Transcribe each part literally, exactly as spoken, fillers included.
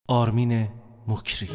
آرمین مکری.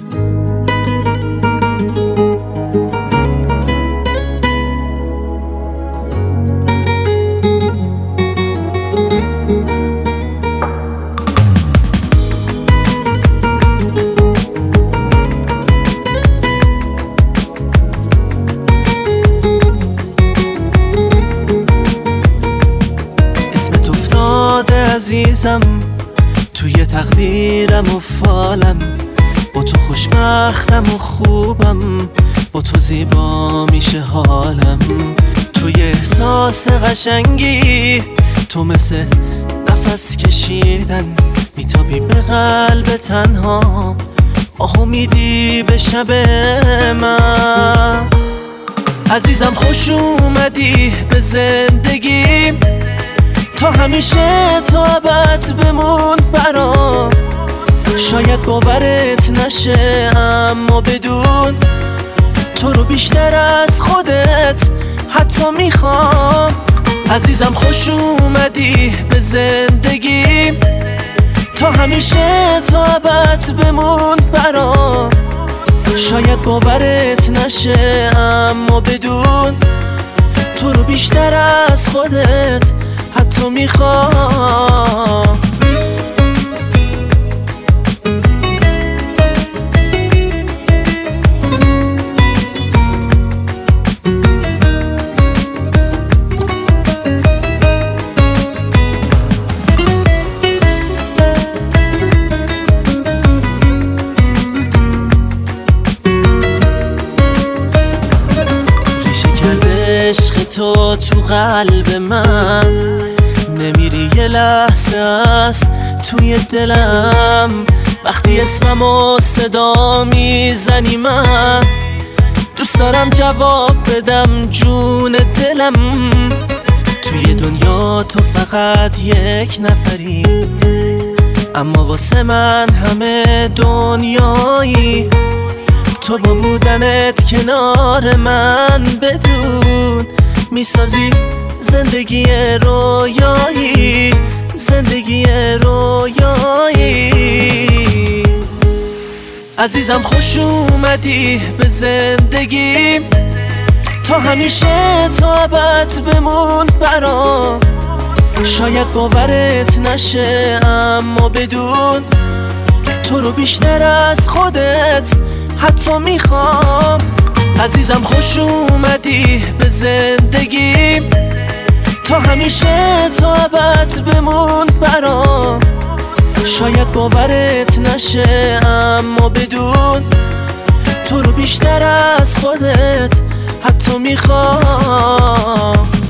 اسمت افتاده عزیزم توی تقدیرم و فالم، با تو خوشبختم و خوبم، با تو زیبا میشه حالم. توی احساس قشنگی تو مثل نفس کشیدن، میتابی به قلب تنها، آهو میدی به شب من. عزیزم خوش اومدی به زندگیم، تا همیشه تا ابد بمون برام. شاید باورت نشه اما بدون تو رو بیشتر از خودت حتی میخوام. عزیزم خوش اومدی به زندگیم، تا همیشه تا ابد بمون برام. شاید باورت نشه اما بدون تو رو بیشتر از خودت حتی میخوام. ریشه کرده عشق تو تو قلب من، نمیری یه لحظه است توی دلم. وقتی اسممو صدا میزنی من دوست دارم جواب بدم جون دلم. توی دنیا تو فقط یک نفری، اما واسه من همه دنیایی. تو با بودنت کنار من بدون میسازی زندگی رویایی، زندگی رویایی. عزیزم خوش اومدی به زندگیم، تا همیشه تا ابد بمون برام. شاید باورت نشه اما بدون تو رو بیشتر از خودت حتی میخوام. عزیزم خوش اومدی به زندگیم، تا همیشه تا ابد بمون برام. شاید باورت نشه اما بدون تو رو بیشتر از خودت حتی میخوام.